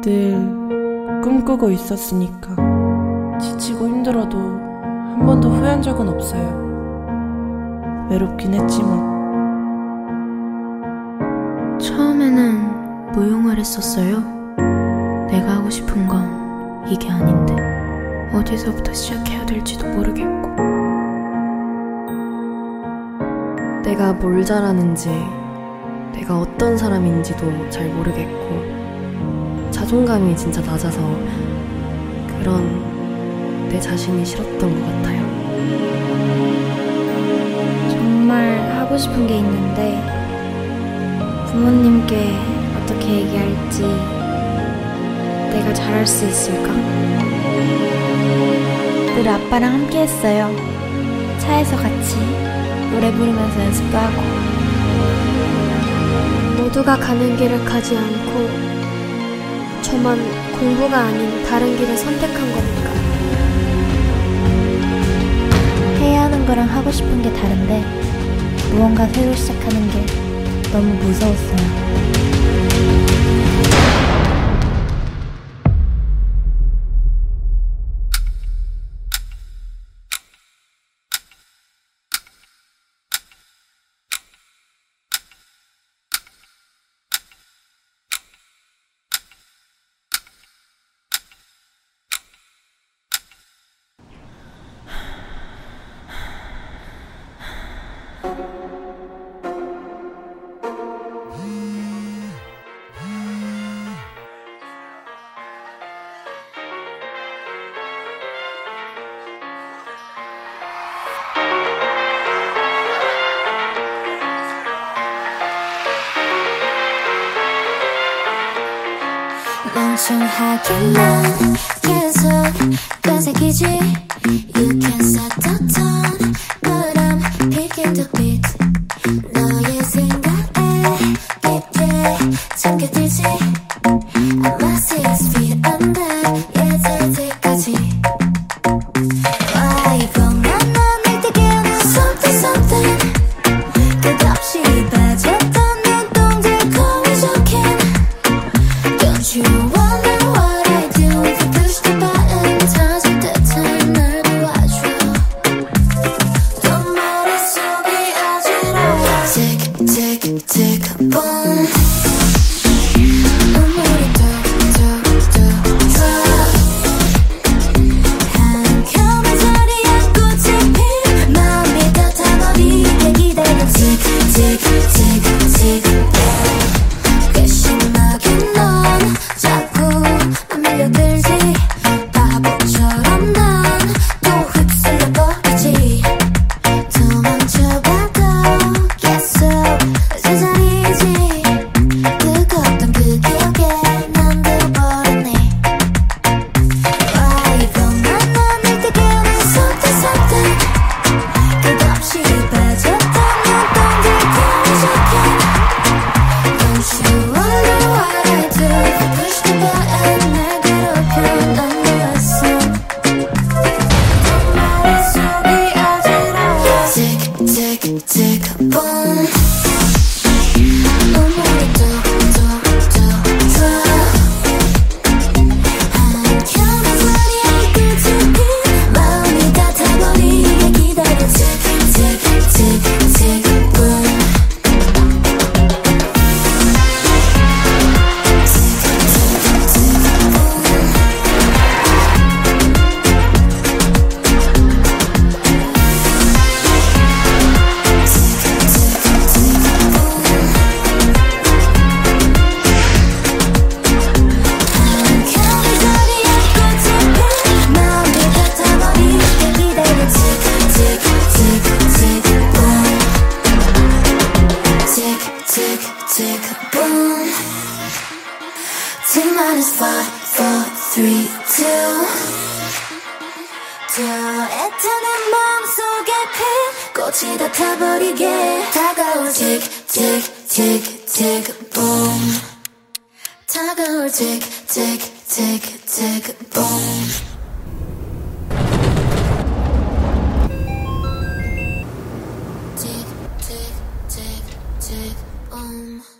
늘 꿈꾸고 있었으니까 지치고 힘들어도 한 번도 후회한 적은 없어요. 외롭긴 했지만. 처음에는 무용을 했었어요. 내가 하고 싶은 건 이게 아닌데 어디서부터 시작해야 될지도 모르겠고, 내가 뭘 잘하는지, 내가 어떤 사람인지도 잘 모르겠고, 자존감이 진짜 낮아서 그런 내 자신이 싫었던 것 같아요. 정말 하고 싶은 게 있는데 부모님께 어떻게 얘기할지, 내가 잘할 수 있을까? 늘 아빠랑 함께 했어요. 차에서 같이 노래 부르면서 연습도 하고. 모두가 가는 길을 가지 않고 저만 공부가 아닌 다른 길을 선택한 겁니까? 해야 하는 거랑 하고 싶은 게 다른데 무언가 새로 시작하는 게 너무 무서웠어요. 멍청하게 난 계속 되새기지. You can set the tone, but I'm picking the beat. 너의 생각에 깊게 잠겨들지. 아마 6 feet under, 예절 때까지. Why 뻔한 넌 날 깨우는 something something. 끝없이 빠졌던 눈동자 거울 적힌. Don't you wonder what I do if you push the button? 터질 듯한 날 도와줘. 또 머릿속이 어지러워. Tick tick tick boom. 눈물이 뚝뚝뚝 drop. 한켠에 자리 앉고 짚힌 마음이 따뜻하게 기다려. Tick tick tick tick boom. 괘씸하게 넌 자꾸 난 밀려들지. 바보처럼 난 또 휩쓸려버리지. 도망쳐봐도 계속 제자리지. 뜨거웠던 그 기억에 난 들어버렸네. Why 뻔한 넌 날 깨우는 something something. 끝없이 빠졌던 눈동자 거울 적힌. Don't you wonder what I do if you push the button? 날 괴롭혀 넌 거였어. 머릿속이 어지러워. Tick tick tick boom. 눈물이 뚝뚝뚝 drop. 한켠에 자리 앉고 짚힌 마음이 같아버리게 기다려. Tick tick tick tick boom. 한켠에 자리 앉고 짚힌 마음이 같아버리게 기다려. Tick tick tick tick boom. Tick tick tick boom. T-5, 4, 3, 2. 저 애타는 마음속에 핀 꽃이 다 타버리게 다가올 tick tick tick tick boom. 다가올 tick tick tick tick boom. Tick tick tick tick boom.